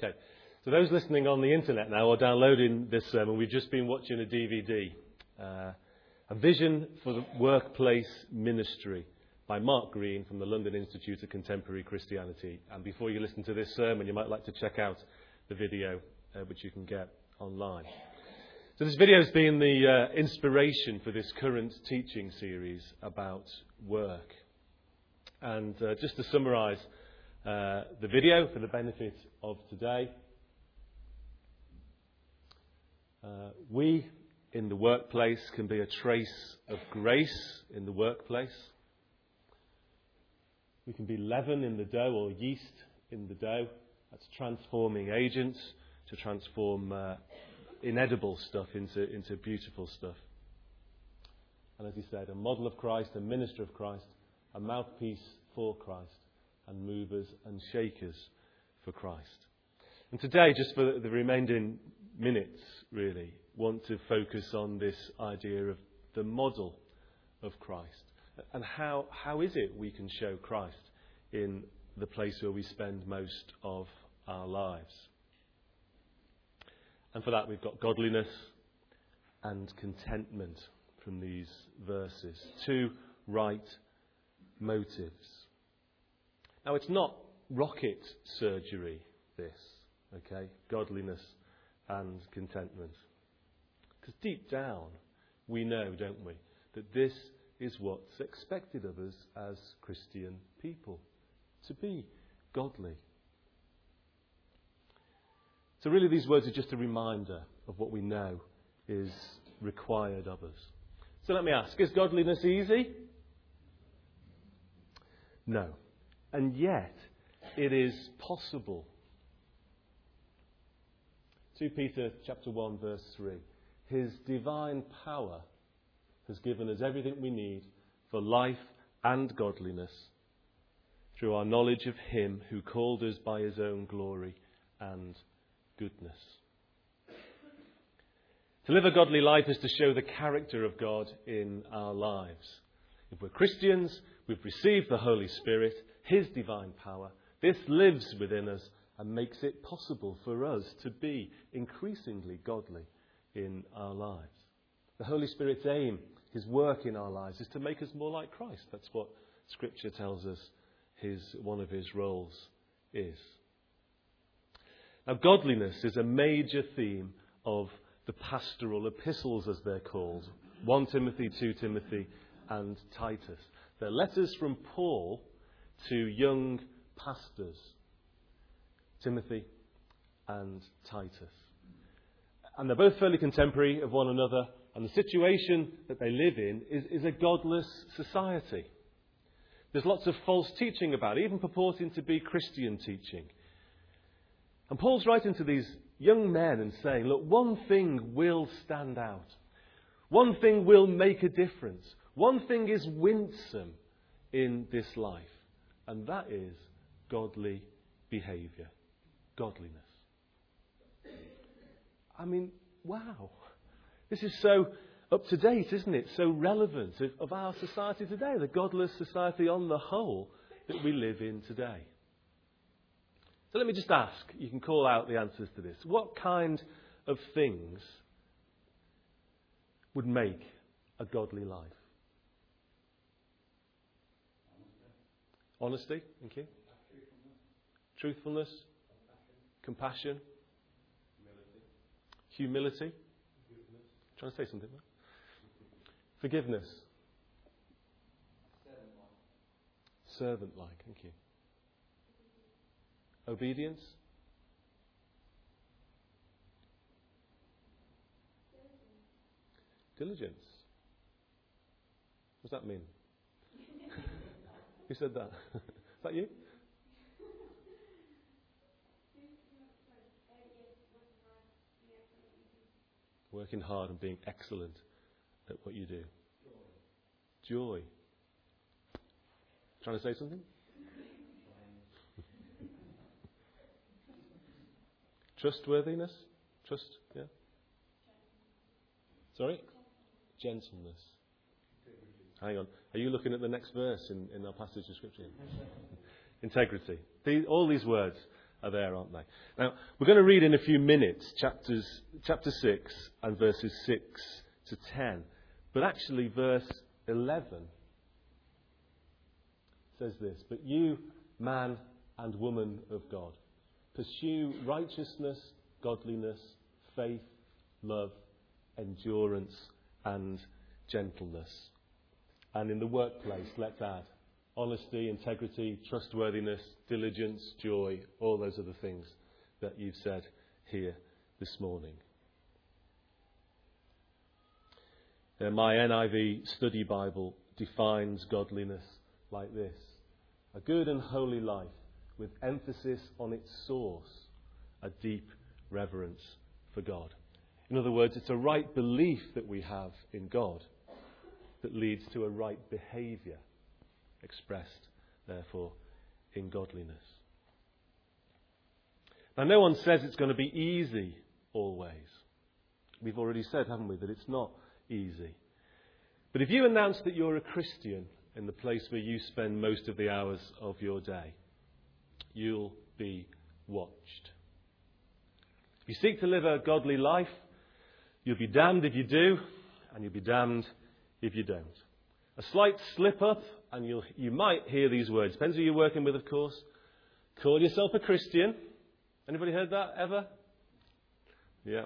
Okay, so those listening on the internet now or downloading this sermon, we've just been watching a DVD, A Vision for the Workplace Ministry by Mark Green from the London Institute of Contemporary Christianity. And before you listen to this sermon, you might like to check out the video, which you can get online. So this video has been the inspiration for this current teaching series about work. And just to summarise the video for the benefit of today, we in the workplace can be a trace of grace in the workplace. We can be leaven in the dough or yeast in the dough. That's transforming agents to transform inedible stuff into beautiful stuff. And as he said, a model of Christ, a minister of Christ, a mouthpiece for Christ, and movers and shakers for Christ. And today, just for the remaining minutes, really, want to focus on this idea of the model of Christ. And how is it we can show Christ in the place where we spend most of our lives? And for that we've got godliness and contentment from these verses. Two right motives. Now it's not rocket surgery, this, okay? Godliness and contentment. Because deep down we know, don't we, that this is what's expected of us as Christian people. To be godly. So really these words are just a reminder of what we know is required of us. So let me ask, is godliness easy? No. And yet it is possible. 2 Peter chapter 1 verse 3. His divine power has given us everything we need for life and godliness through our knowledge of Him who called us by His own glory and goodness. To live a godly life is to show the character of God in our lives. If we're Christians, we've received the Holy Spirit, His divine power. This lives within us and makes it possible for us to be increasingly godly in our lives. The Holy Spirit's aim, His work in our lives, is to make us more like Christ. That's what Scripture tells us one of His roles is. Now, godliness is a major theme of the pastoral epistles, as they're called. 1 Timothy, 2 Timothy, and Titus. They're letters from Paul to young pastors, Timothy and Titus. And they're both fairly contemporary of one another, and the situation that they live in is a godless society. There's lots of false teaching about it, even purporting to be Christian teaching. And Paul's writing to these young men and saying, look, one thing will stand out. One thing will make a difference. One thing is winsome in this life. And that is godly behaviour. Godliness. I mean, wow. This is so up to date, isn't it? So relevant of our society today, the godless society on the whole that we live in today. So let me just ask, you can call out the answers to this. What kind of things would make a godly life? Honesty, thank you. Truthfulness. Compassion. Humility. Trying to say something there. Forgiveness. Servant-like, thank you. Obedience. Diligence. What does that mean? Who said that? Is that you? Working hard and being excellent at what you do. Joy. Trying to say something? Trustworthiness? Trust, yeah? Sorry? Gentleness. Hang on. Are you looking at the next verse in our passage of Scripture? Integrity. All these words are there, aren't they? Now, we're going to read in a few minutes chapter 6 and verses 6 to 10. But actually, verse 11 says this: "But you, man and woman of God, pursue righteousness, godliness, faith, love, endurance, and gentleness." And in the workplace, let's add honesty, integrity, trustworthiness, diligence, joy, all those other things that you've said here this morning. My NIV study Bible defines godliness like this: a good and holy life with emphasis on its source, a deep reverence for God. In other words, it's a right belief that we have in God that leads to a right behaviour, expressed, therefore, in godliness. Now, no one says it's going to be easy always. We've already said, haven't we, that it's not easy. But if you announce that you're a Christian in the place where you spend most of the hours of your day, you'll be watched. If you seek to live a godly life, you'll be damned if you do, and you'll be damned if you don't. A slight slip up, and you might hear these words. Depends who you're working with, of course. Call yourself a Christian. Anybody heard that ever? Yeah.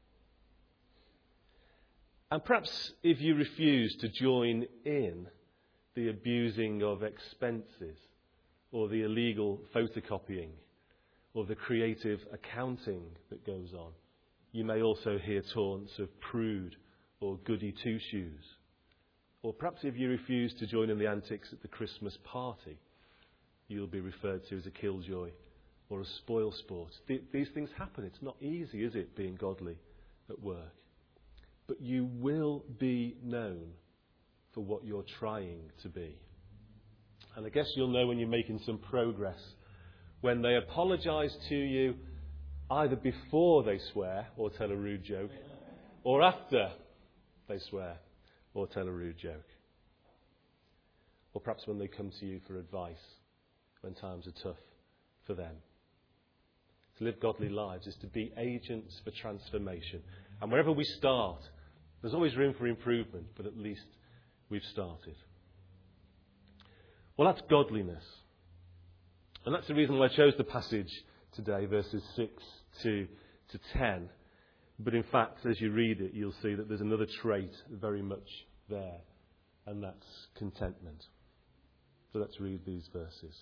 And perhaps if you refuse to join in the abusing of expenses, or the illegal photocopying, or the creative accounting that goes on, you may also hear taunts of prude or goody two-shoes. Or perhaps if you refuse to join in the antics at the Christmas party, you'll be referred to as a killjoy or a spoilsport. These things happen. It's not easy, is it, being godly at work? But you will be known for what you're trying to be. And I guess you'll know when you're making some progress when they apologise to you either before they swear or tell a rude joke, or after they swear or tell a rude joke. Or perhaps when they come to you for advice when times are tough for them. To live godly lives is to be agents for transformation. And wherever we start, there's always room for improvement, but at least we've started. Well, that's godliness. And that's the reason why I chose the passage today, verses 6 to 10. But in fact, as you read it, you'll see that there's another trait very much there, and that's contentment. So let's read these verses.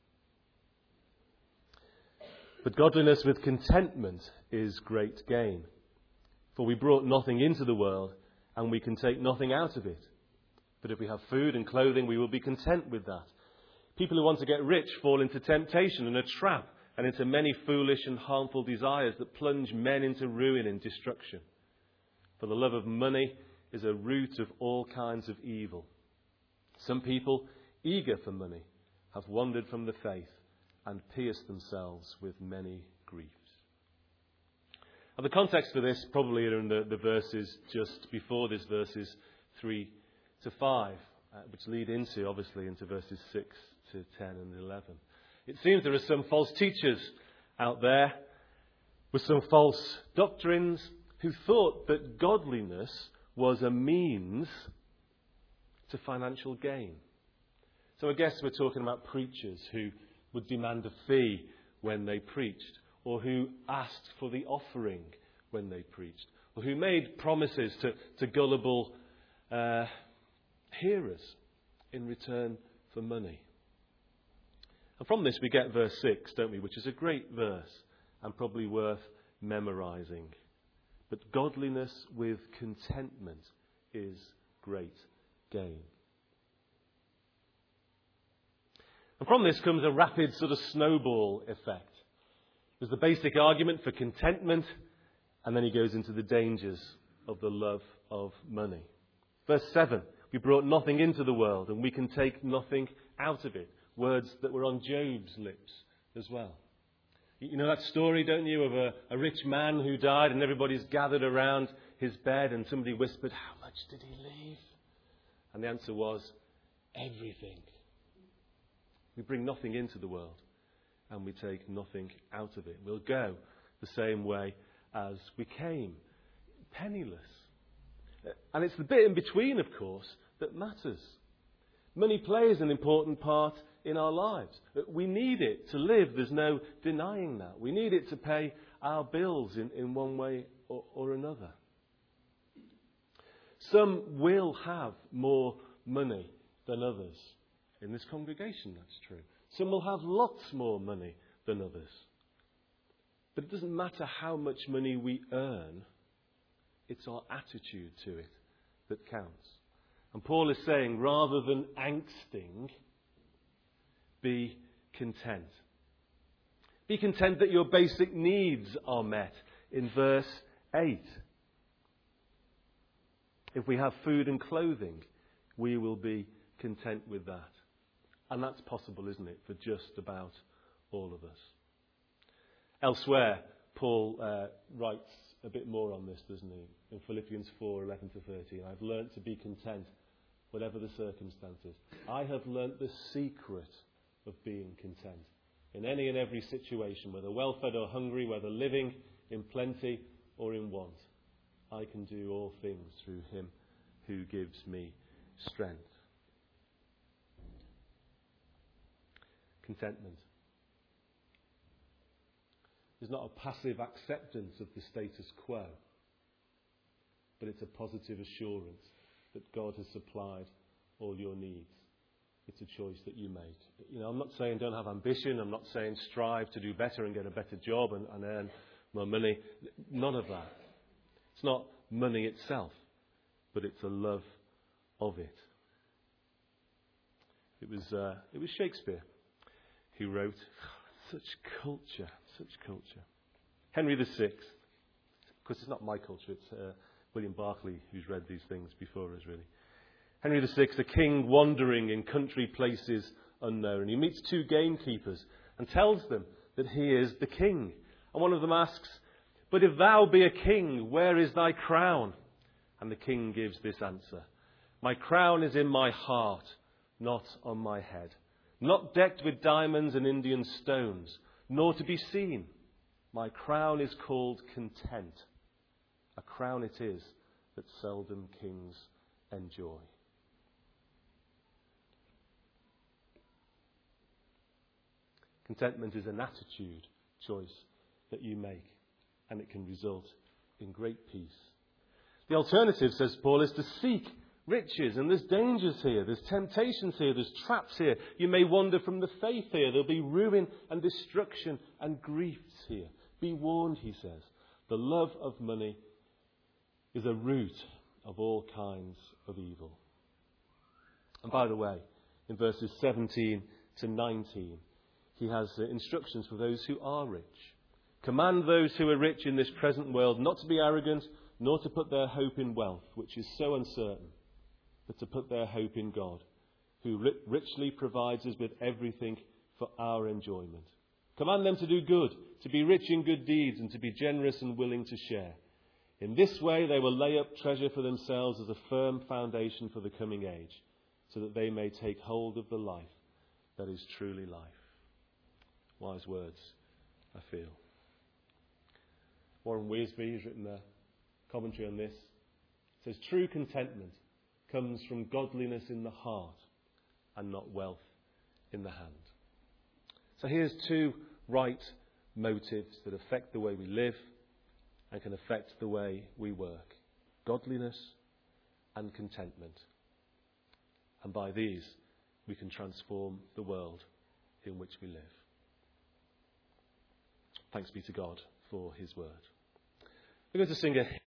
"But godliness with contentment is great gain. For we brought nothing into the world, and we can take nothing out of it. But if we have food and clothing, we will be content with that. People who want to get rich fall into temptation and a trap, and into many foolish and harmful desires that plunge men into ruin and destruction. For the love of money is a root of all kinds of evil. Some people, eager for money, have wandered from the faith and pierced themselves with many griefs." And the context for this probably are in the verses just before this, verses 3 to 5, which lead into, obviously, into verses 6 to 10 and 11. It seems there are some false teachers out there with some false doctrines who thought that godliness was a means to financial gain. So I guess we're talking about preachers who would demand a fee when they preached, or who asked for the offering when they preached, or who made promises to gullible hearers in return for money. And from this we get verse 6, don't we, which is a great verse and probably worth memorising. "But godliness with contentment is great gain." And from this comes a rapid sort of snowball effect. There's the basic argument for contentment, and then he goes into the dangers of the love of money. Verse 7, "We brought nothing into the world, and we can take nothing out of it." Words that were on Job's lips as well. You know that story, don't you, of a rich man who died and everybody's gathered around his bed and somebody whispered, "How much did he leave?" And the answer was, everything. We bring nothing into the world, and we take nothing out of it. We'll go the same way as we came, penniless. And it's the bit in between, of course, that matters. Money plays an important part in our lives. We need it to live. There's no denying that. We need it to pay our bills in one way or another. Some will have more money than others. In this congregation, that's true. Some will have lots more money than others. But it doesn't matter how much money we earn. It's our attitude to it that counts. And Paul is saying, rather than angsting, be content. Be content that your basic needs are met in verse 8. If we have food and clothing, we will be content with that. And that's possible, isn't it, for just about all of us. Elsewhere, Paul writes a bit more on this, doesn't he? In Philippians 4:11-13. I've learnt to be content, whatever the circumstances. I have learnt the secret of being content in any and every situation, whether well-fed or hungry, whether living in plenty or in want. I can do all things through him who gives me strength. Contentment is not a passive acceptance of the status quo, but it's a positive assurance that God has supplied all your needs. It's a choice that you make. I'm not saying don't have ambition. I'm not saying strive to do better and get a better job and earn more money. None of that. It's not money itself, but it's a love of it. It was Shakespeare who wrote, such culture. Henry VI. Of course, it's not my culture. It's William Berkeley who's read these things before us, really. Henry VI, a king wandering in country places unknown. He meets two gamekeepers and tells them that he is the king. And one of them asks, but if thou be a king, where is thy crown? And the king gives this answer. My crown is in my heart, not on my head. Not decked with diamonds and Indian stones, nor to be seen. My crown is called content. A crown it is that seldom kings enjoy. Contentment is an attitude choice that you make, and it can result in great peace. The alternative, says Paul, is to seek riches, and there's dangers here, there's temptations here, there's traps here. You may wander from the faith here. There'll be ruin and destruction and griefs here. Be warned, he says. The love of money is a root of all kinds of evil. And by the way, in verses 17 to 19, he has instructions for those who are rich. Command those who are rich in this present world not to be arrogant, nor to put their hope in wealth, which is so uncertain, but to put their hope in God, who richly provides us with everything for our enjoyment. Command them to do good, to be rich in good deeds, and to be generous and willing to share. In this way they will lay up treasure for themselves as a firm foundation for the coming age, so that they may take hold of the life that is truly life. Wise words, I feel. Warren Wiersbe has written a commentary on this. It says, true contentment comes from godliness in the heart and not wealth in the hand. So here's two right motives that affect the way we live and can affect the way we work. Godliness and contentment. And by these, we can transform the world in which we live. Thanks be to God for his word. We're going to sing a